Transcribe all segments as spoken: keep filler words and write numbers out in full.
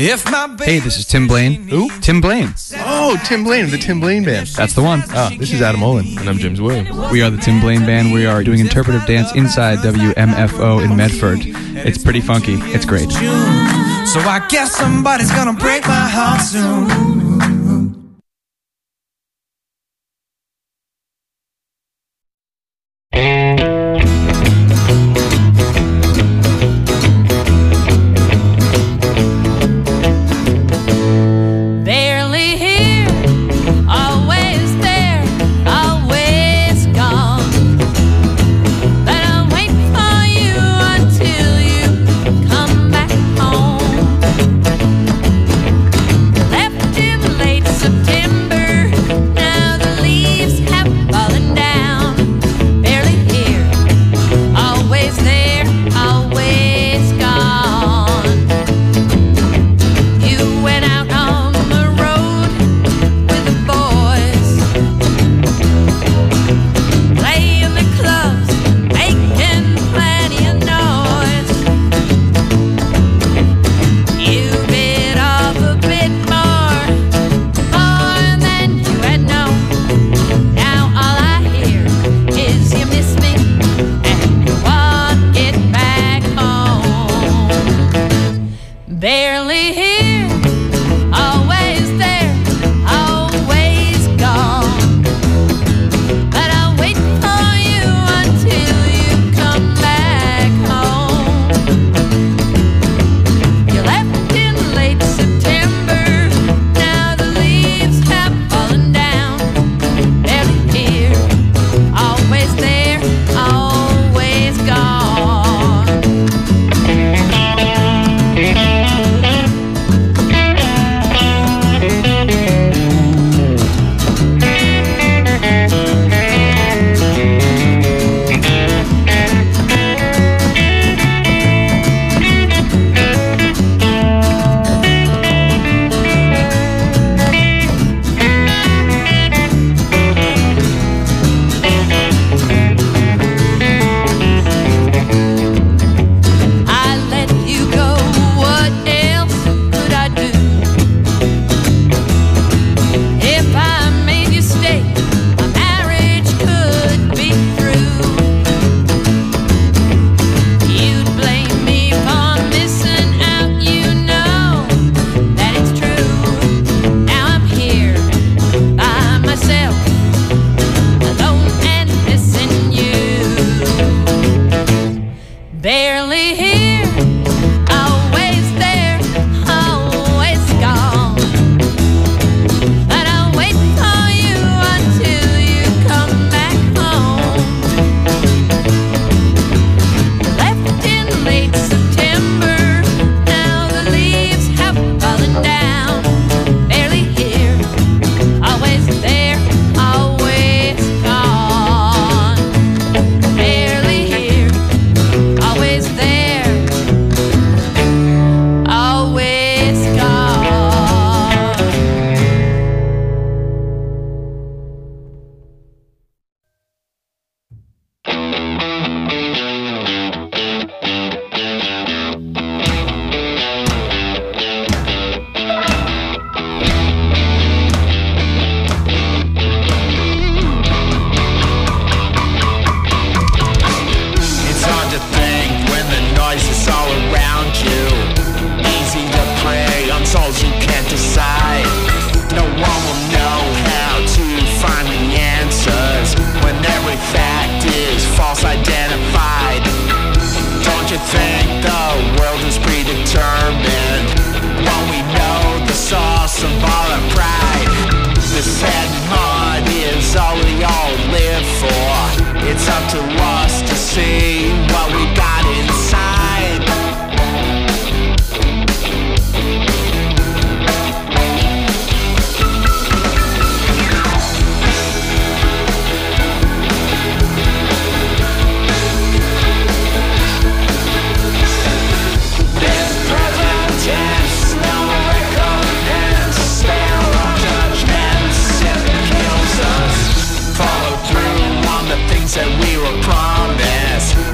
If my Hey, this is Tim Blaine. Who? Tim Blaine. Oh, Tim Blaine of the Tim Blaine Band. That's the one. Ah, this is Adam Olin. And I'm James Williams. We are the Tim Blaine Band. We are doing interpretive dance inside W M F O in Medford. It's pretty funky. It's great. So I guess somebody's gonna break my heart soon. It's up to us to see what we got inside. That we were promised.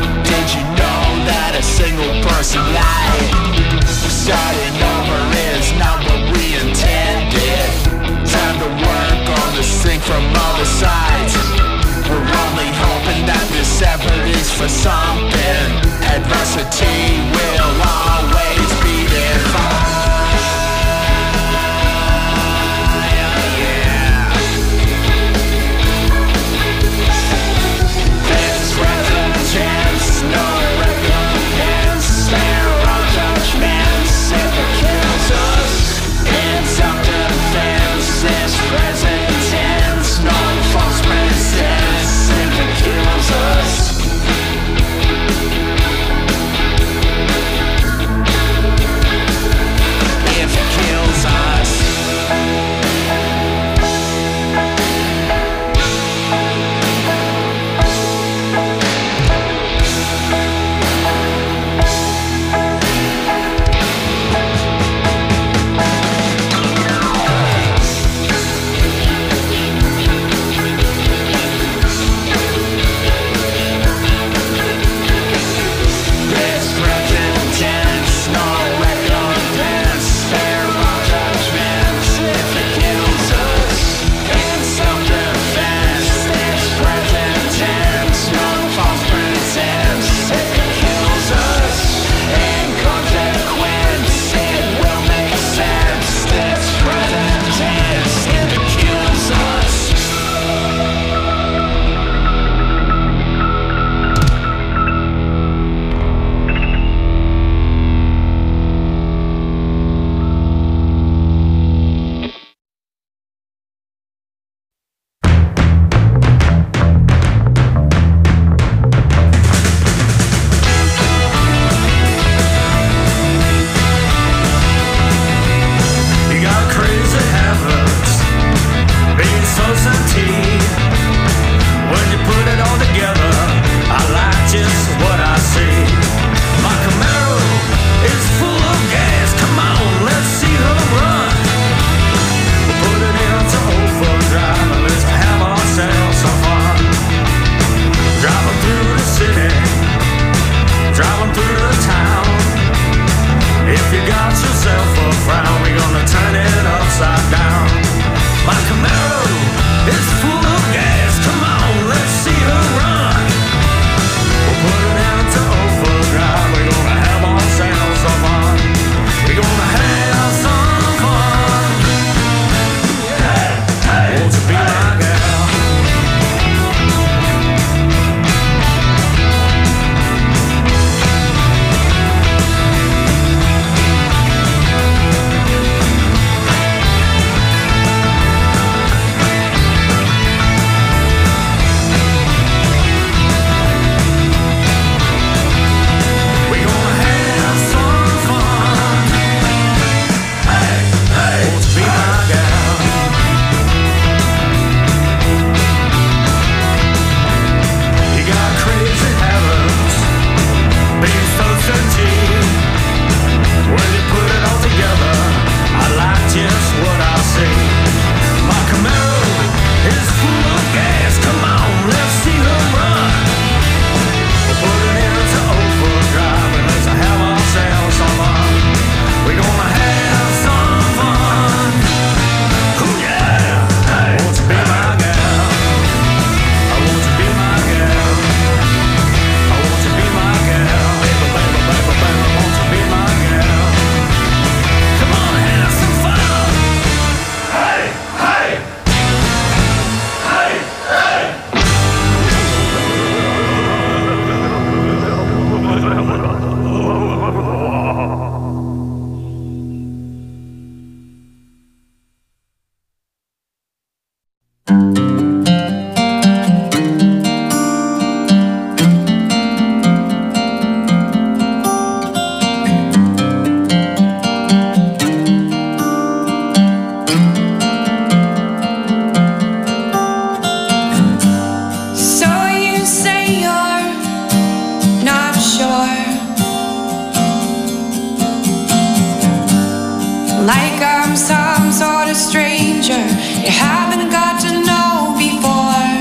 like I'm some sort of stranger you haven't got to know before.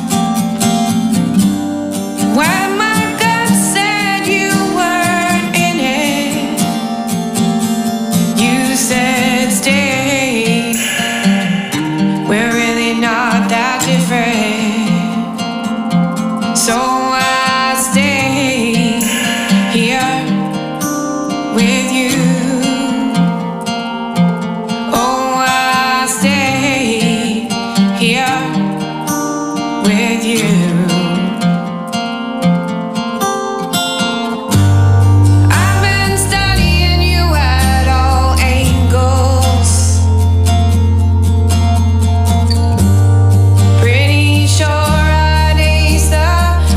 When my gut said you weren't in it, you said stay. We're really not that different, so I stay here with you. Oh, I stay here with you. I've been studying you at all angles. Pretty sure I'd ace the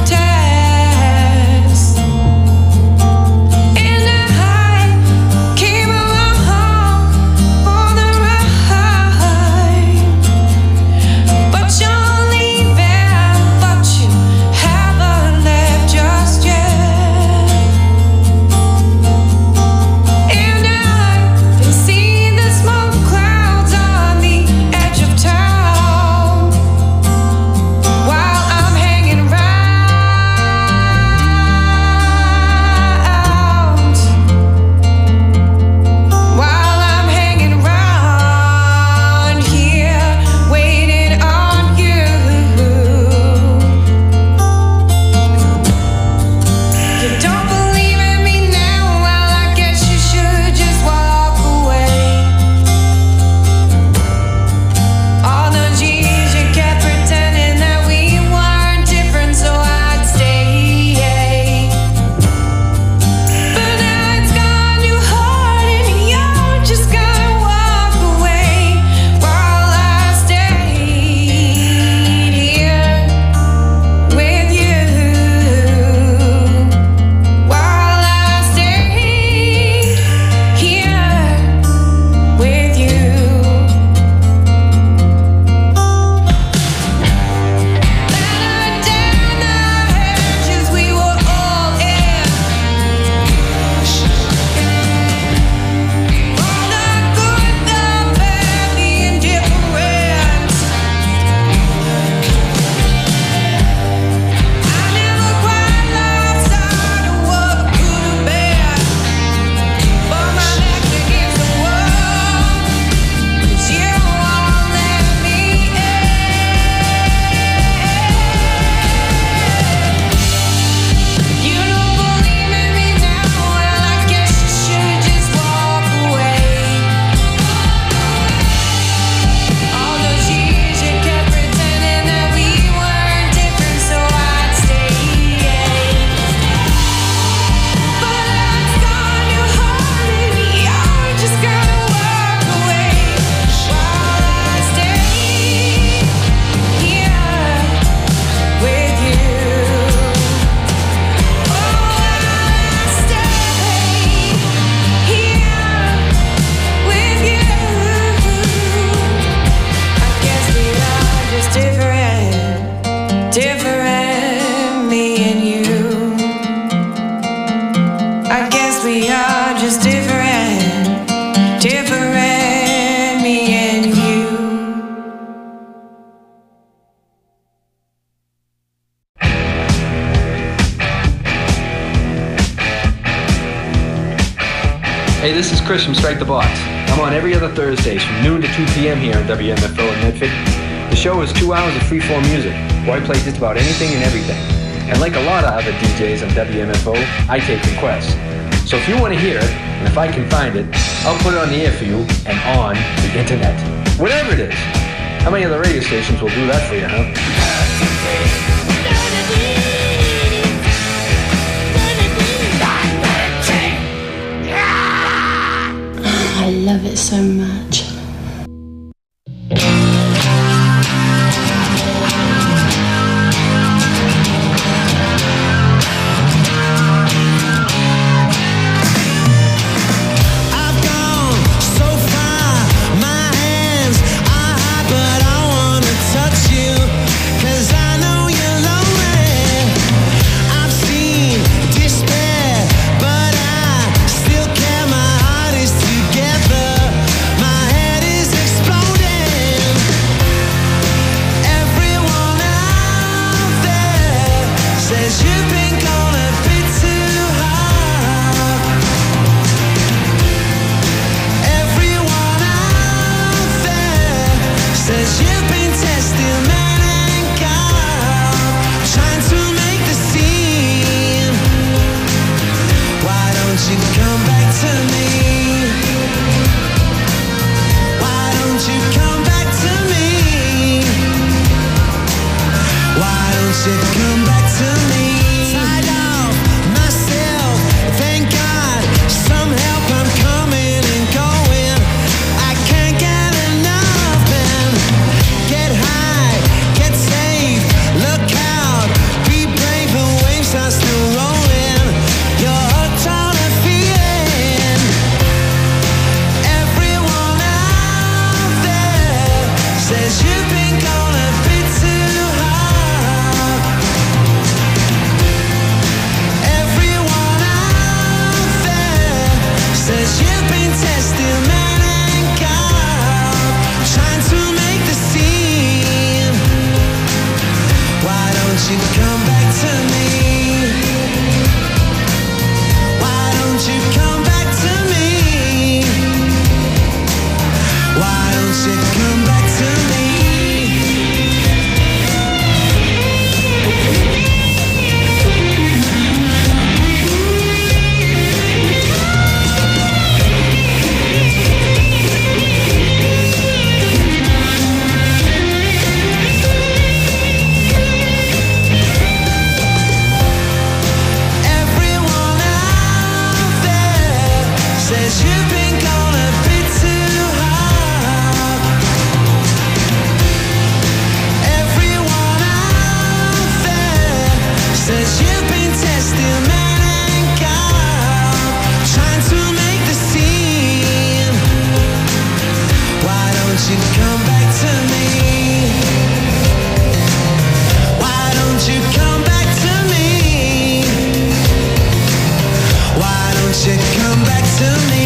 test. And I came along for the ride. But you're leaving, but you haven't left just yet. And I can see the smoke clouds on the edge of town while I'm hanging round. While I'm hanging round here, waiting on you. You don't believe in me now? Well, I guess you should just walk away. All those years you kept pretending that we weren't different, so I'd stay. But now it's gone too hard and you're just gonna walk away while I stayed here with you. While I stayed here with you. Better down the hedges we were all in. All the good, the bad, the indifferent. I never quite lost sight of what could have been, but my neck's against the wall, 'cause you won't let me in. You don't believe in me now? Well, I guess you should just walk away. All those years you kept pretending that we weren't different, so I'd stay. But it's gone too hard and you're just gonna walk away while I stay here with you. Oh, I stay here with you. I guess we are just different, different, me and you. I guess we are just different, different, me and you. Hey, this is Chris from Strike the Box. I'm on every other Thursdays from noon to two p.m. here on W M F O in Medford. The show is two hours of free-form music, where I play just about anything and everything. And like a lot of other D Js on W M F O, I take requests. So if you want to hear it, and if I can find it, I'll put it on the air for you and on the internet. Whatever it is. How many other radio stations will do that for you, huh? I love it so much. I've gone so far, my hands are high, but I wanna touch you, 'cause I know you're lonely. I've seen despair, but I still care, my heart is together. don't you come back to me? Why don't you come back to me? Why don't you come back to me? Tied off myself, thank God, some help, I'm coming and going. I can't get enough, man. Get high, get safe, look out, be brave, the waves are still rolling. You're hooked on a feeling. Everyone out there says you've been gone a bit too hard. Everyone out there says you've been testing man and God, trying to make the scene. Why don't you come back to me? Why don't you come back to me? Why don't you come back to me? Everyone out there says you've been gone a bit too hard. Everyone out there says you've been testing man and God, trying to make the scene. Why don't you come back to me? Why don't you come back to me? Why don't you come back to me?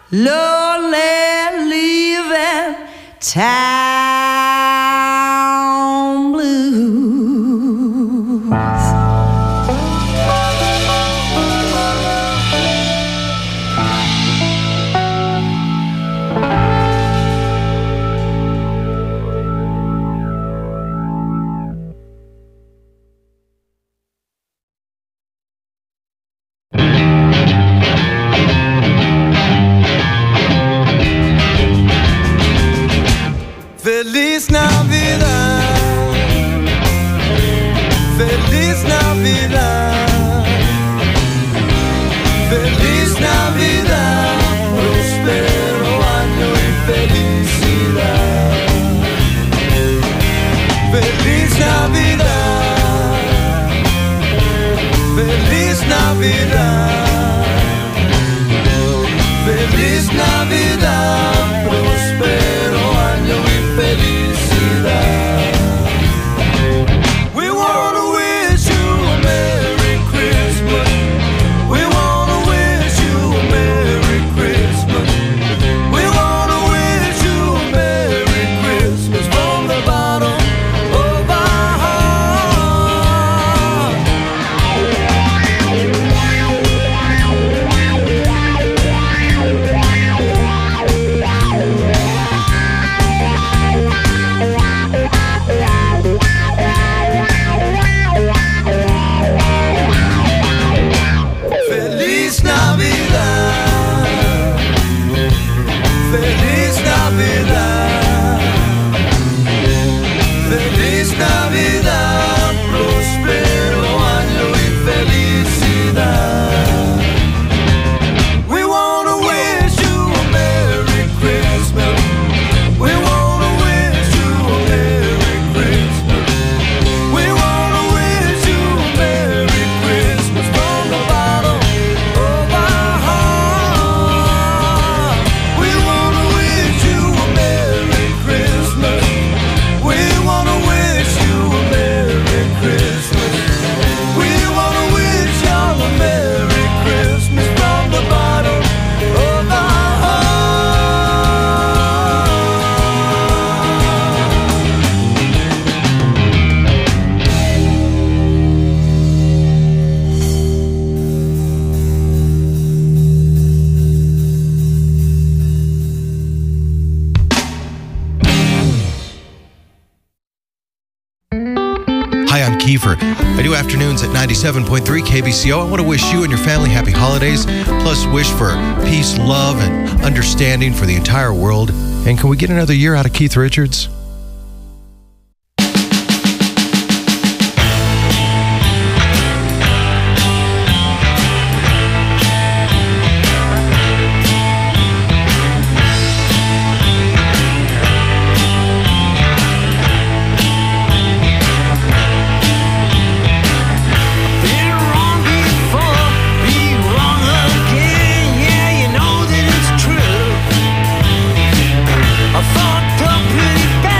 lonely leaving town blues. Feliz Navidad, Feliz Navidad, Feliz Navidad, próspero año y felicidad. Feliz Navidad, Feliz Navidad, Feliz Navidad, próspero año y felicidad. We wanna wish you a Merry Christmas. We wanna wish you a Merry Christmas. We wanna wish you a Merry Christmas from the bottom of our heart. Feliz Navidad, Feliz Navidad, Feliz Navidad, próspero año y felicidad. We wanna wish you a Merry Christmas. We wanna wish you a Merry Christmas. We wanna wish you a Merry Christmas from the bottom of our heart. We wanna wish you a Merry Christmas. We wanna wish you a Merry Christmas. We wanna wish y'all a Merry Christmas from the bottom of our heart. Hi, I'm Kiefer. I do afternoons at ninety-seven point three K B C O. I want to wish you and your family happy holidays, plus wish for peace, love, and understanding for the entire world. And can we get another year out of Keith Richards? Been wrong before, be wrong again. Yeah, you know that it's true. I fucked up pretty bad.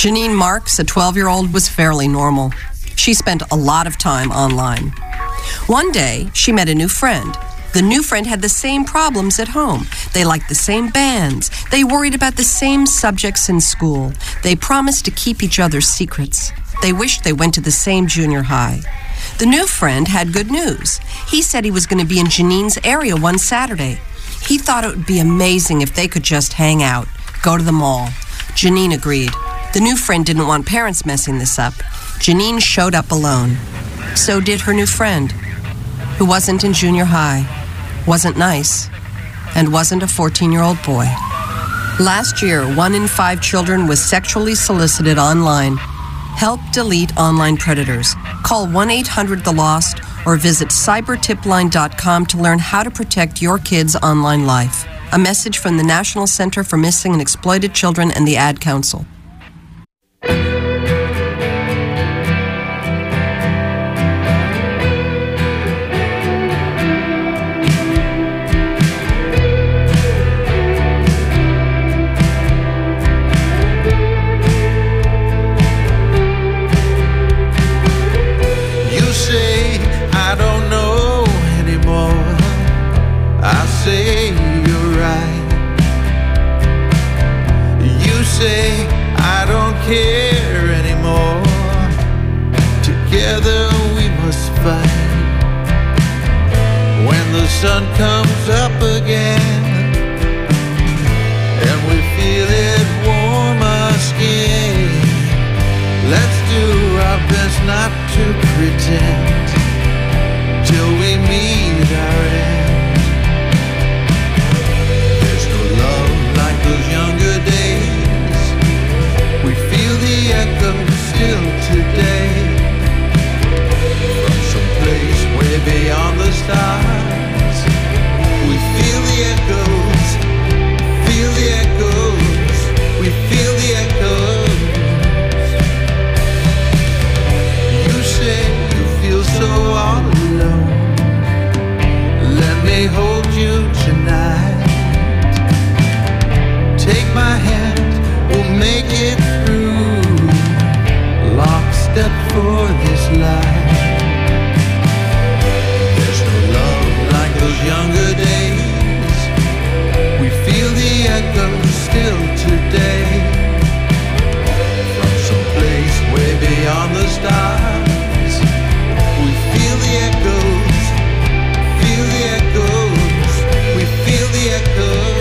Janine Marks, a twelve-year-old, was fairly normal. She spent a lot of time online. One day, she met a new friend. The new friend had the same problems at home. They liked the same bands. They worried about the same subjects in school. They promised to keep each other's secrets. They wished they went to the same junior high. The new friend had good news. He said he was going to be in Janine's area one Saturday. He thought it would be amazing if they could just hang out, go to the mall. Janine agreed. The new friend didn't want parents messing this up. Janine showed up alone. So did her new friend, who wasn't in junior high, wasn't nice, and wasn't a fourteen-year-old boy. Last year, one in five children was sexually solicited online. Help delete online predators. Call one eight hundred the lost or visit cyber tip line dot com to learn how to protect your kids' online life. A message from the National Center for Missing and Exploited Children and the Ad Council. Care anymore. Together we must fight. When the sun comes up again and we feel it warm our skin, let's do our best not to pretend till we meet our end. There's no love like those younger days. We feel the echo still today. From some place way beyond the stars, we feel the echoes, feel the echoes, we feel the echoes. You say you feel so all alone. Let me hold you tonight. Take my hand, we'll make it through, lockstep for this life. There's no love like those younger days. We feel the echoes still today. From some place way beyond the stars, we feel the echoes, feel the echoes, we feel the echoes.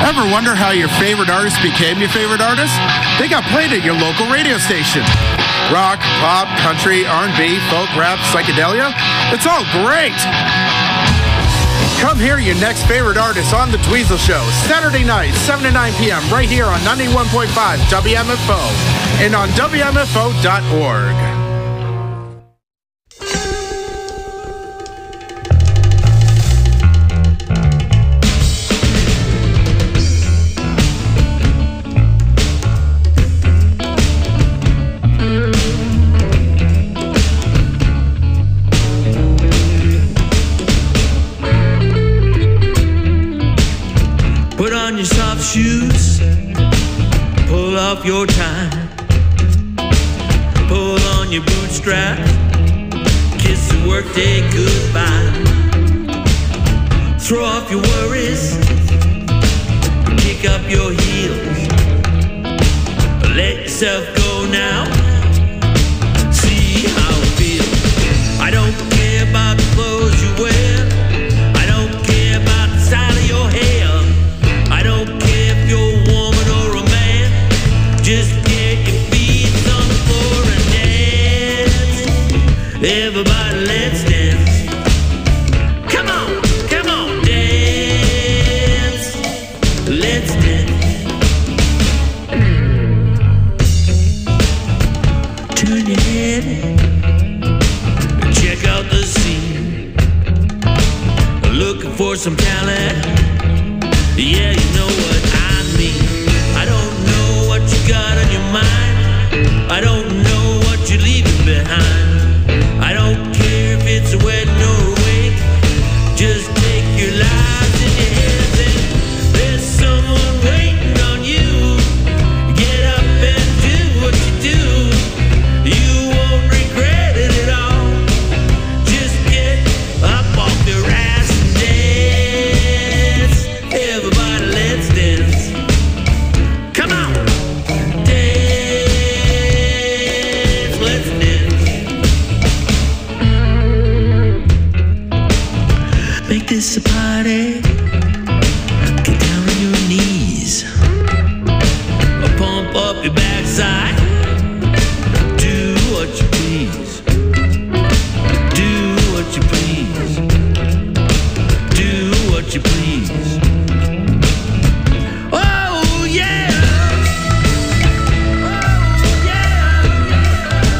Ever wonder how your favorite artist became your favorite artist? They got played at your local radio station. Rock, pop, country, R and B, folk, rap, psychedelia. It's all great. Come hear your next favorite artist on The Dweezil Show, Saturday night, seven to nine p.m. right here on ninety-one point five W M F O and on W M F O dot org. Put on your soft shoes, pull off your tie, pull on your bootstrap, kiss the workday goodbye. Throw off your worries, kick up your heels, let yourself go now, see how it feels. I don't care about the clothes you wear, I don't care about the style of your hair, I don't care if you're a woman or a man, just get your feet on the floor and dance. Everybody, let's dance. Come on, come on, dance. Let's dance. Turn your head and check out the scene. Looking for some talent. Yeah, you know what I mean. I don't know what you got on your mind. I don't know what you're leaving behind. I don't care if it's a wedding or a wake. Just take your lives in your hands and there's someone waiting on you. Get up and do what you do. You won't regret it at all. Just get up off your ass and dance. Everybody, let's dance. Come on, dance. Let's dance. Make this a party. Get down on your knees. Pump up your backside. Do what you please. Do what you please. Do what you please. Oh yeah. Oh yeah.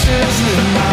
wishes in my